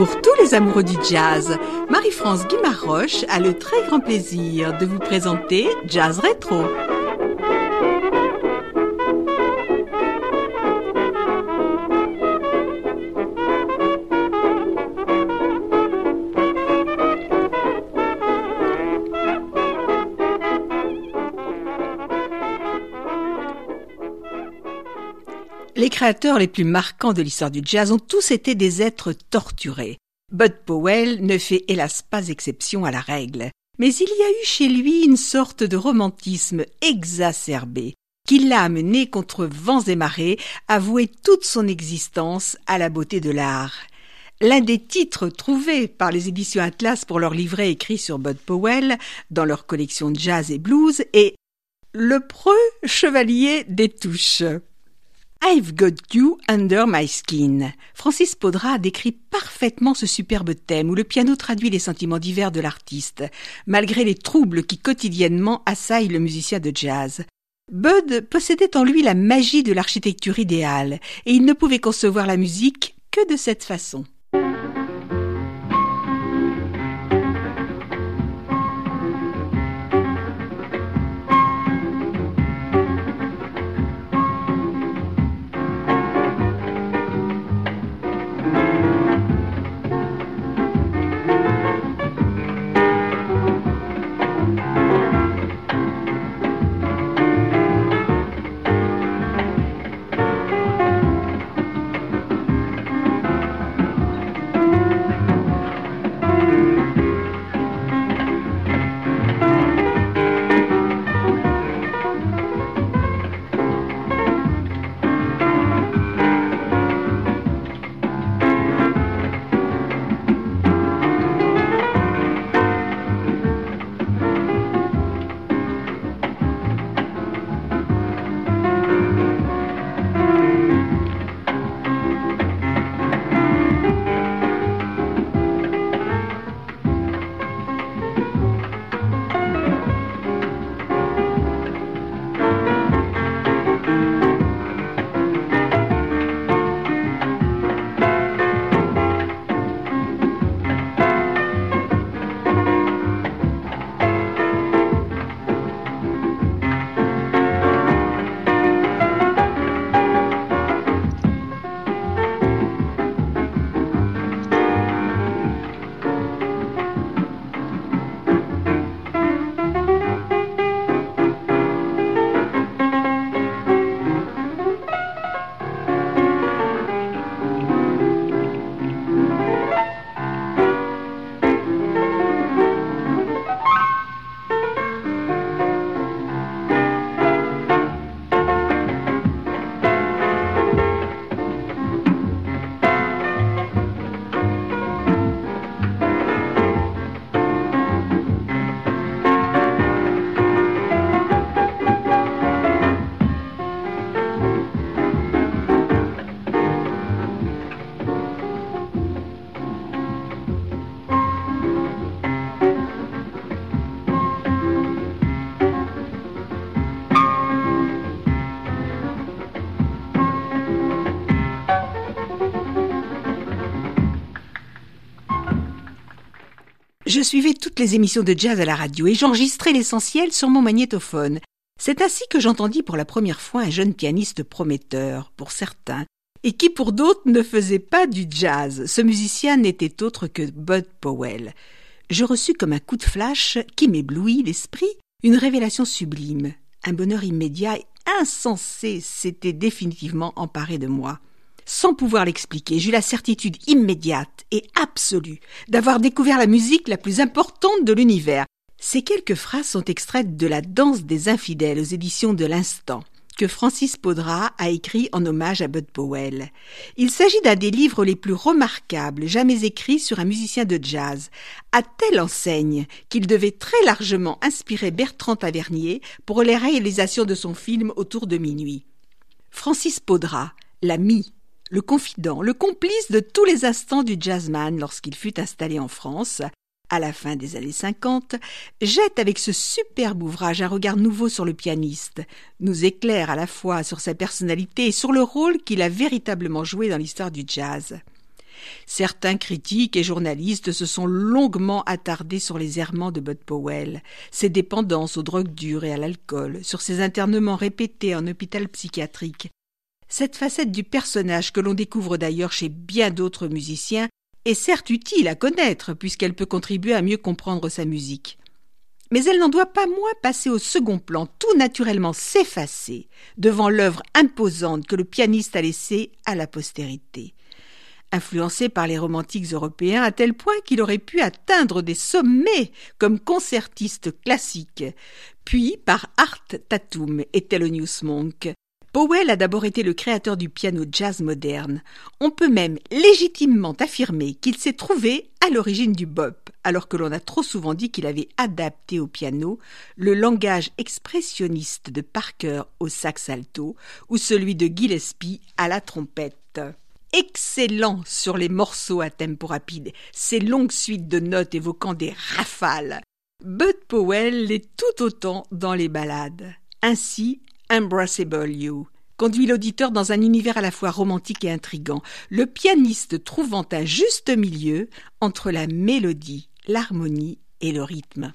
Pour tous les amoureux du jazz, Marie-France Guimard-Roche a le très grand plaisir de vous présenter Jazz Rétro. Les créateurs les plus marquants de l'histoire du jazz ont tous été des êtres torturés. Bud Powell ne fait hélas pas exception à la règle. Mais il y a eu chez lui une sorte de romantisme exacerbé qui l'a amené contre vents et marées à vouer toute son existence à la beauté de l'art. L'un des titres trouvés par les éditions Atlas pour leur livret écrit sur Bud Powell dans leur collection jazz et blues est « Le preux chevalier des touches ». I've got you under my skin. Francis Podra décrit parfaitement ce superbe thème où le piano traduit les sentiments divers de l'artiste, malgré les troubles qui quotidiennement assaillent le musicien de jazz. Bud possédait en lui la magie de l'architecture idéale et il ne pouvait concevoir la musique que de cette façon. Je suivais toutes les émissions de jazz à la radio et j'enregistrais l'essentiel sur mon magnétophone. C'est ainsi que j'entendis pour la première fois un jeune pianiste prometteur, pour certains, et qui pour d'autres ne faisait pas du jazz. Ce musicien n'était autre que Bud Powell. Je reçus comme un coup de flash qui m'éblouit l'esprit une révélation sublime. Un bonheur immédiat et insensé s'était définitivement emparé de moi. Sans pouvoir l'expliquer, j'eus la certitude immédiate et absolue d'avoir découvert la musique la plus importante de l'univers. Ces quelques phrases sont extraites de La Danse des infidèles aux éditions de l'Instant, que Francis Podra a écrit en hommage à Bud Powell. Il s'agit d'un des livres les plus remarquables jamais écrits sur un musicien de jazz, à telle enseigne qu'il devait très largement inspirer Bertrand Tavernier pour les réalisations de son film Autour de minuit. Francis Podra, l'ami, le confident, le complice de tous les instants du jazzman lorsqu'il fut installé en France, à la fin des années 50, jette avec ce superbe ouvrage un regard nouveau sur le pianiste, nous éclaire à la fois sur sa personnalité et sur le rôle qu'il a véritablement joué dans l'histoire du jazz. Certains critiques et journalistes se sont longuement attardés sur les errements de Bud Powell, ses dépendances aux drogues dures et à l'alcool, sur ses internements répétés en hôpital psychiatrique. Cette facette du personnage que l'on découvre d'ailleurs chez bien d'autres musiciens est certes utile à connaître puisqu'elle peut contribuer à mieux comprendre sa musique. Mais elle n'en doit pas moins passer au second plan, tout naturellement s'effacer devant l'œuvre imposante que le pianiste a laissée à la postérité. Influencé par les romantiques européens à tel point qu'il aurait pu atteindre des sommets comme concertiste classique, puis par Art Tatum et Thelonious Monk. Powell a d'abord été le créateur du piano jazz moderne. On peut même légitimement affirmer qu'il s'est trouvé à l'origine du bop, alors que l'on a trop souvent dit qu'il avait adapté au piano le langage expressionniste de Parker au sax alto ou celui de Gillespie à la trompette. Excellent sur les morceaux à tempo rapide, ces longues suites de notes évoquant des rafales. Bud Powell l'est tout autant dans les ballades. Ainsi, Embraceable You conduit l'auditeur dans un univers à la fois romantique et intrigant, le pianiste trouvant un juste milieu entre la mélodie, l'harmonie et le rythme.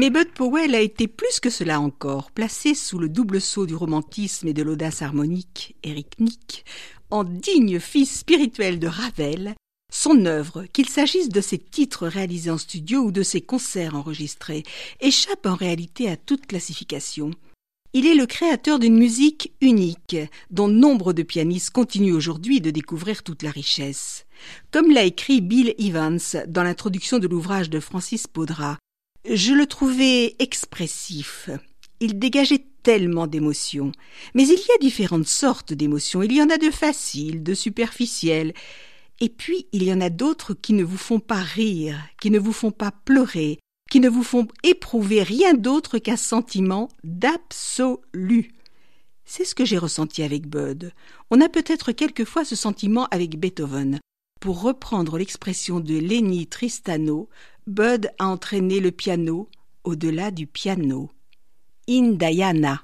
Mais Bud Powell a été plus que cela encore, placé sous le double sceau du romantisme et de l'audace harmonique, Eric Nick, en digne fils spirituel de Ravel. Son œuvre, qu'il s'agisse de ses titres réalisés en studio ou de ses concerts enregistrés, échappe en réalité à toute classification. Il est le créateur d'une musique unique, dont nombre de pianistes continuent aujourd'hui de découvrir toute la richesse. Comme l'a écrit Bill Evans dans l'introduction de l'ouvrage de Francis Paudra, je le trouvais expressif. Il dégageait tellement d'émotions. Mais il y a différentes sortes d'émotions. Il y en a de faciles, de superficielles. Et puis, il y en a d'autres qui ne vous font pas rire, qui ne vous font pas pleurer, qui ne vous font éprouver rien d'autre qu'un sentiment d'absolu. C'est ce que j'ai ressenti avec Bud. On a peut-être quelquefois ce sentiment avec Beethoven. Pour reprendre l'expression de Lenny Tristano, Bud a entraîné le piano au-delà du piano. Indiana.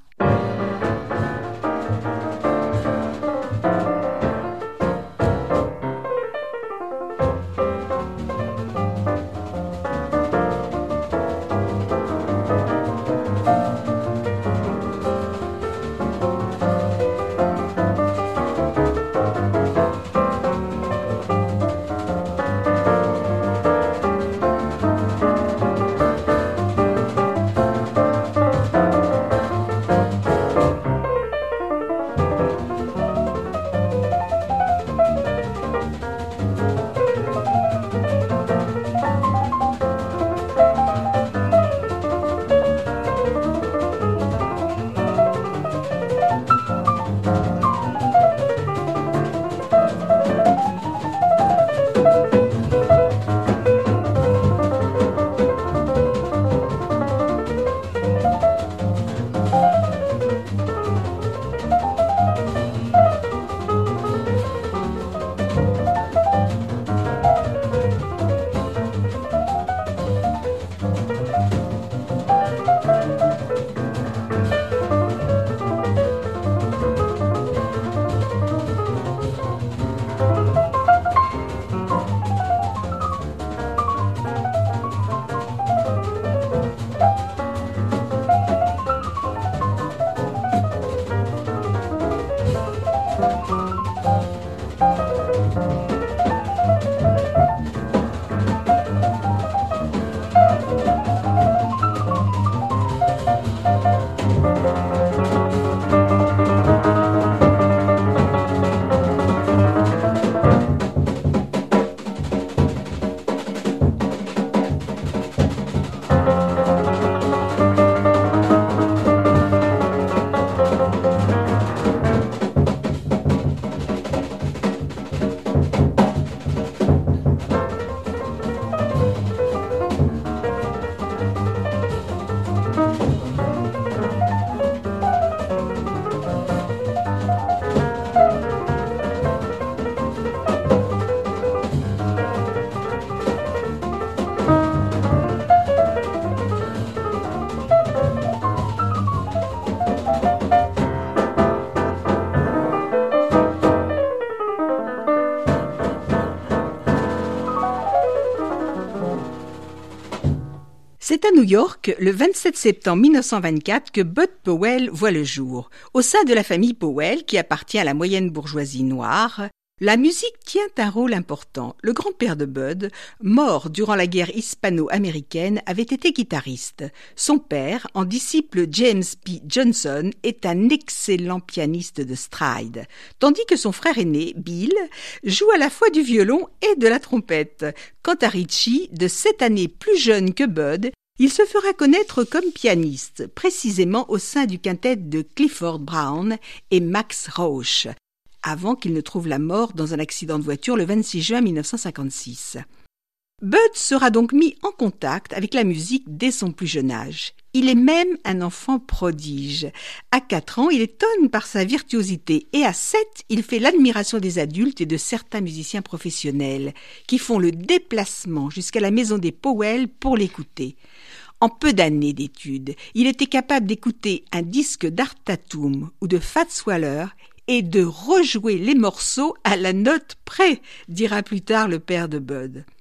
C'est à New York, le 27 septembre 1924, que Bud Powell voit le jour. Au sein de la famille Powell, qui appartient à la moyenne bourgeoisie noire, la musique tient un rôle important. Le grand-père de Bud, mort durant la guerre hispano-américaine, avait été guitariste. Son père, en disciple James P. Johnson, est un excellent pianiste de stride, tandis que son frère aîné, Bill, joue à la fois du violon et de la trompette. Quant à Ritchie, de 7 années plus jeune que Bud, il se fera connaître comme pianiste, précisément au sein du quintet de Clifford Brown et Max Roach, avant qu'il ne trouve la mort dans un accident de voiture le 26 juin 1956. Bud sera donc mis en contact avec la musique dès son plus jeune âge. Il est même un enfant prodige. À 4 ans, il étonne par sa virtuosité et à 7, il fait l'admiration des adultes et de certains musiciens professionnels qui font le déplacement jusqu'à la maison des Powell pour l'écouter. En peu d'années d'études, il était capable d'écouter un disque d'Art Tatum ou de Fats Waller et de rejouer les morceaux à la note près, dira plus tard le père de Bud.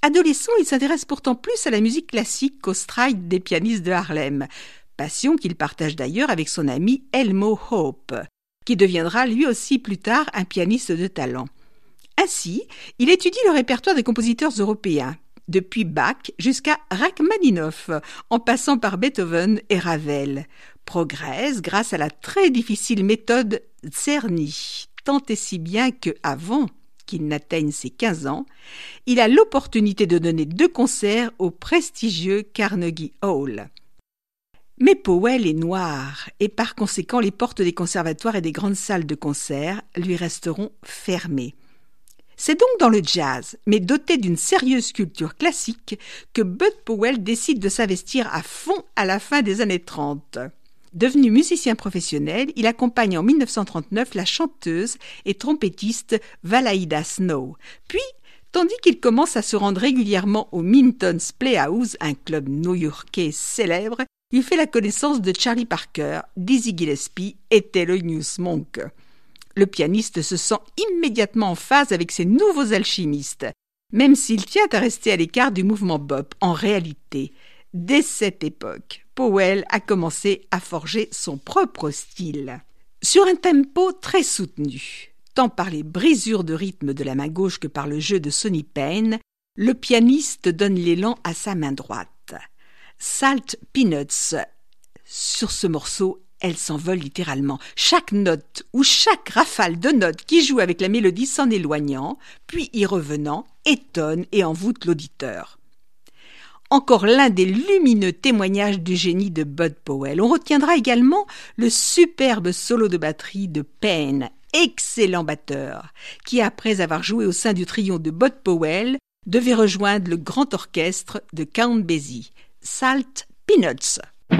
Adolescent, il s'intéresse pourtant plus à la musique classique qu'au stride des pianistes de Harlem, passion qu'il partage d'ailleurs avec son ami Elmo Hope, qui deviendra lui aussi plus tard un pianiste de talent. Ainsi, il étudie le répertoire des compositeurs européens, depuis Bach jusqu'à Rachmaninoff, en passant par Beethoven et Ravel. Progresse grâce à la très difficile méthode Czerny, tant et si bien que, avant qu'il n'atteigne ses 15 ans, il a l'opportunité de donner 2 concerts au prestigieux Carnegie Hall. Mais Powell est noir et par conséquent les portes des conservatoires et des grandes salles de concert lui resteront fermées. C'est donc dans le jazz, mais doté d'une sérieuse culture classique, que Bud Powell décide de s'investir à fond à la fin des années 30. Devenu musicien professionnel, il accompagne en 1939 la chanteuse et trompettiste Valaïda Snow. Puis, tandis qu'il commence à se rendre régulièrement au Minton's Playhouse, un club new-yorkais célèbre, il fait la connaissance de Charlie Parker, Dizzy Gillespie et Thelonious Monk. Le pianiste se sent immédiatement en phase avec ses nouveaux alchimistes, même s'il tient à rester à l'écart du mouvement bop. En réalité, dès cette époque, Powell a commencé à forger son propre style. Sur un tempo très soutenu, tant par les brisures de rythme de la main gauche que par le jeu de Sonny Payne, le pianiste donne l'élan à sa main droite. Salt Peanuts. Sur ce morceau, elle s'envole littéralement. Chaque note ou chaque rafale de notes qui joue avec la mélodie s'en éloignant, puis y revenant, étonne et envoûte l'auditeur. Encore l'un des lumineux témoignages du génie de Bud Powell. On retiendra également le superbe solo de batterie de Payne, excellent batteur, qui après avoir joué au sein du trio de Bud Powell, devait rejoindre le grand orchestre de Count Basie. Salt Peanuts.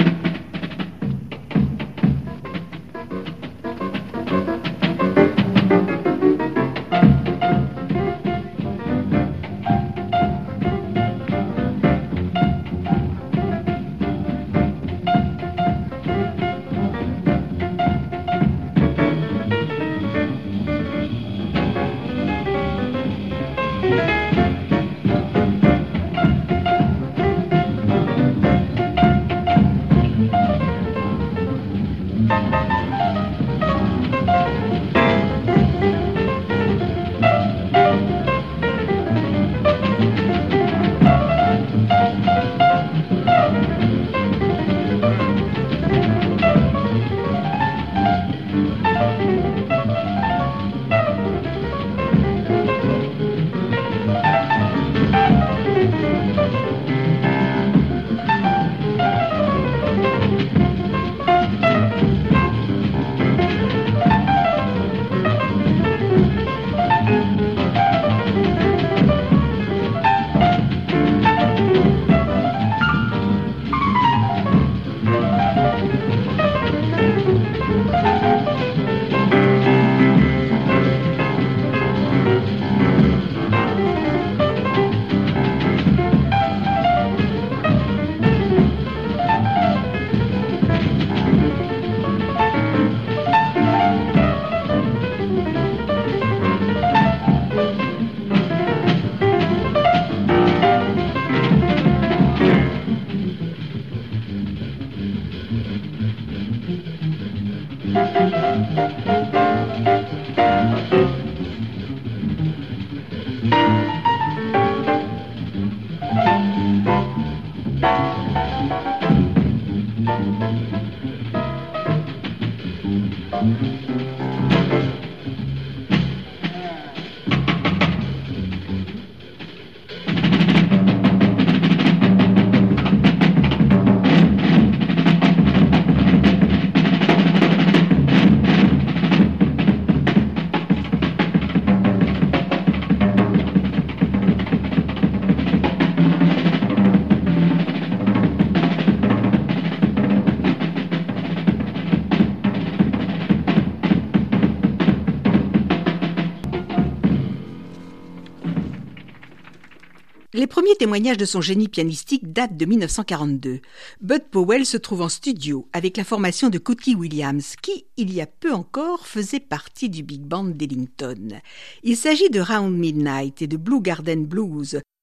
Les premiers témoignages de son génie pianistique datent de 1942. Bud Powell se trouve en studio avec la formation de Cootie Williams, qui, il y a peu encore, faisait partie du Big Band d'Ellington. Il s'agit de Round Midnight et de Blue Garden Blues,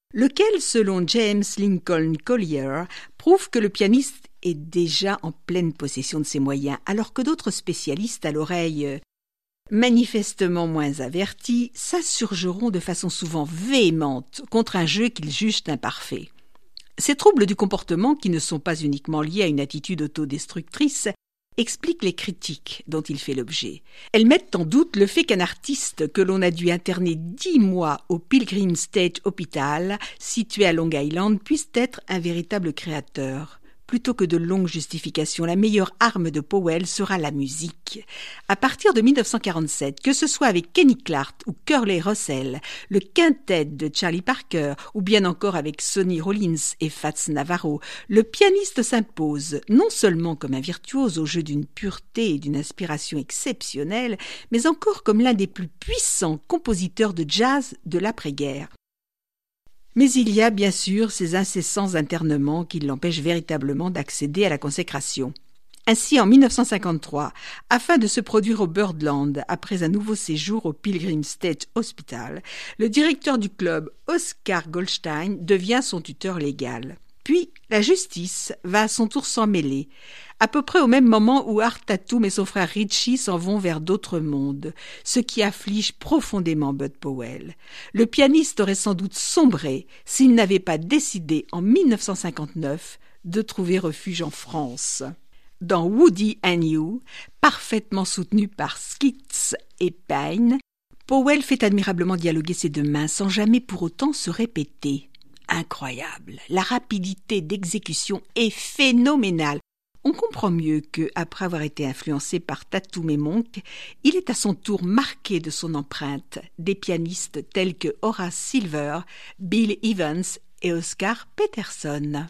lequel, selon James Lincoln Collier, prouve que le pianiste est déjà en pleine possession de ses moyens, alors que d'autres spécialistes à l'oreille manifestement moins avertis s'insurgeront de façon souvent véhémente contre un jeu qu'ils jugent imparfait. Ces troubles du comportement, qui ne sont pas uniquement liés à une attitude autodestructrice, expliquent les critiques dont il fait l'objet. Elles mettent en doute le fait qu'un artiste que l'on a dû interner 10 mois au Pilgrim State Hospital, situé à Long Island, puisse être un véritable créateur. Plutôt que de longues justifications, la meilleure arme de Powell sera la musique. À partir de 1947, que ce soit avec Kenny Clarke ou Curly Russell, le quintet de Charlie Parker, ou bien encore avec Sonny Rollins et Fats Navarro, le pianiste s'impose non seulement comme un virtuose au jeu d'une pureté et d'une inspiration exceptionnelle, mais encore comme l'un des plus puissants compositeurs de jazz de l'après-guerre. Mais il y a bien sûr ces incessants internements qui l'empêchent véritablement d'accéder à la consécration. Ainsi, en 1953, afin de se produire au Birdland après un nouveau séjour au Pilgrim State Hospital, le directeur du club, Oscar Goldstein, devient son tuteur légal. Puis, la justice va à son tour s'en mêler, à peu près au même moment où Art Tatum et son frère Richie s'en vont vers d'autres mondes, ce qui afflige profondément Bud Powell. Le pianiste aurait sans doute sombré s'il n'avait pas décidé en 1959 de trouver refuge en France. Dans Woody and You, parfaitement soutenu par Skitz et Payne, Powell fait admirablement dialoguer ses deux mains sans jamais pour autant se répéter. Incroyable, la rapidité d'exécution est phénoménale. On comprend mieux que, après avoir été influencé par Tatum et Monk, il est à son tour marqué de son empreinte des pianistes tels que Horace Silver, Bill Evans et Oscar Peterson.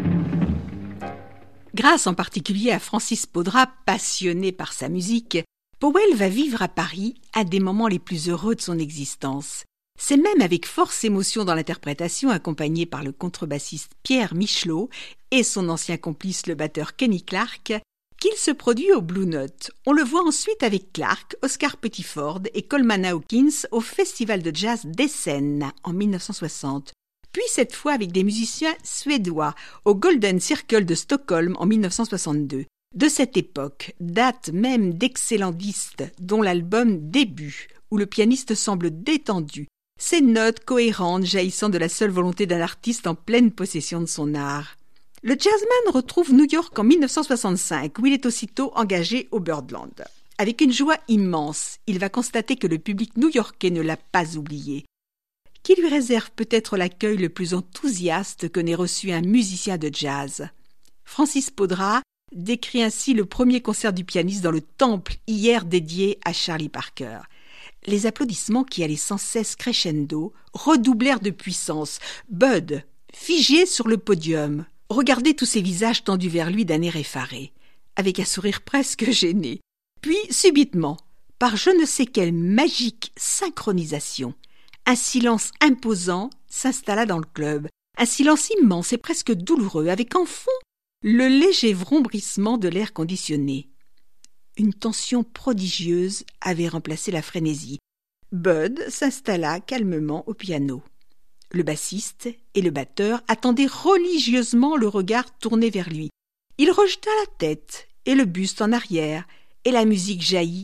Grâce en particulier à Francis Paudra, passionné par sa musique, Powell va vivre à Paris un des moments les plus heureux de son existence. C'est même avec force émotion dans l'interprétation, accompagné par le contrebassiste Pierre Michelot et son ancien complice le batteur Kenny Clarke, qu'il se produit au Blue Note. On le voit ensuite avec Clarke, Oscar Pettiford et Coleman Hawkins au Festival de jazz d'Essen en 1960. Puis cette fois avec des musiciens suédois au Golden Circle de Stockholm en 1962. De cette époque date même d'excellents disques, dont l'album Début, où le pianiste semble détendu, ses notes cohérentes jaillissant de la seule volonté d'un artiste en pleine possession de son art. Le jazzman retrouve New York en 1965, où il est aussitôt engagé au Birdland. Avec une joie immense, il va constater que le public new-yorkais ne l'a pas oublié, qui lui réserve peut-être l'accueil le plus enthousiaste que n'ait reçu un musicien de jazz. Francis Paudra décrit ainsi le premier concert du pianiste dans le temple hier dédié à Charlie Parker. Les applaudissements qui allaient sans cesse crescendo redoublèrent de puissance. Bud, figé sur le podium, regardait tous ces visages tendus vers lui d'un air effaré, avec un sourire presque gêné. Puis, subitement, par je ne sais quelle magique synchronisation, un silence imposant s'installa dans le club, un silence immense et presque douloureux, avec en fond le léger vrombrissement de l'air conditionné. Une tension prodigieuse avait remplacé la frénésie. Bud s'installa calmement au piano. Le bassiste et le batteur attendaient religieusement le regard tourné vers lui. Il rejeta la tête et le buste en arrière, et la musique jaillit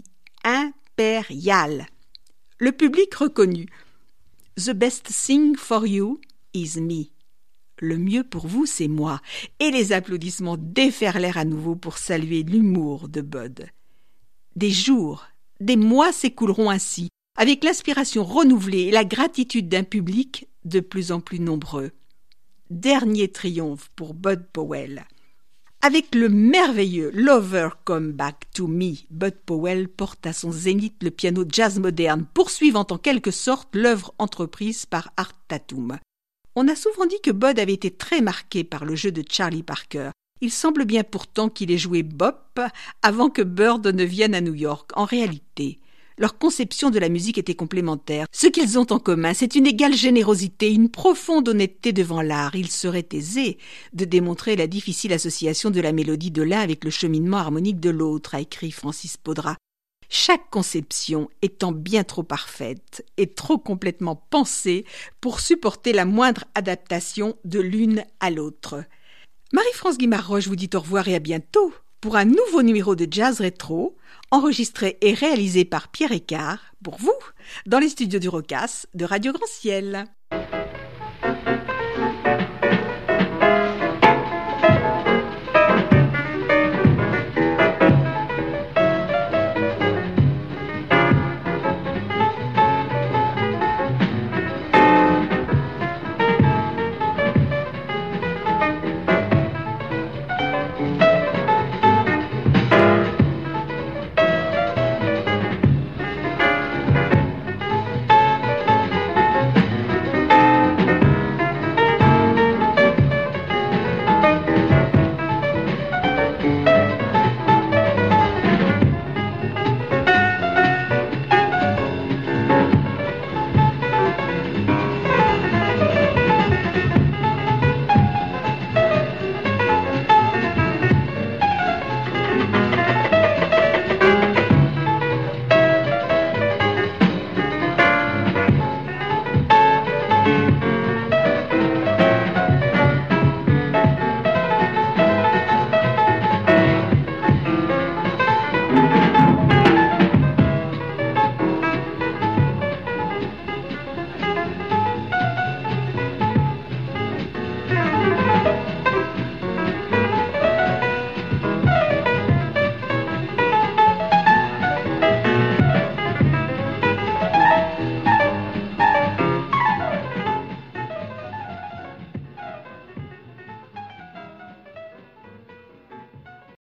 impériale. Le public reconnut. « The best thing for you is me ». Le mieux pour vous, c'est moi. Et les applaudissements déferlèrent à nouveau pour saluer l'humour de Bud. Des jours, des mois s'écouleront ainsi, avec l'inspiration renouvelée et la gratitude d'un public de plus en plus nombreux. Dernier triomphe pour Bud Powell. Avec le merveilleux Lover Come Back to Me, Bud Powell porte à son zénith le piano jazz moderne, poursuivant en quelque sorte l'œuvre entreprise par Art Tatum. On a souvent dit que Bud avait été très marqué par le jeu de Charlie Parker. Il semble bien pourtant qu'il ait joué bop avant que Bird ne vienne à New York. En réalité, leur conception de la musique était complémentaire. Ce qu'ils ont en commun, c'est une égale générosité, une profonde honnêteté devant l'art. Il serait aisé de démontrer la difficile association de la mélodie de l'un avec le cheminement harmonique de l'autre, a écrit Francis Paudra. Chaque conception étant bien trop parfaite et trop complètement pensée pour supporter la moindre adaptation de l'une à l'autre. Marie-France Guimard-Roche vous dit au revoir et à bientôt pour un nouveau numéro de Jazz Rétro, enregistré et réalisé par Pierre Écart, pour vous, dans les studios du Rocas de Radio Grand Ciel.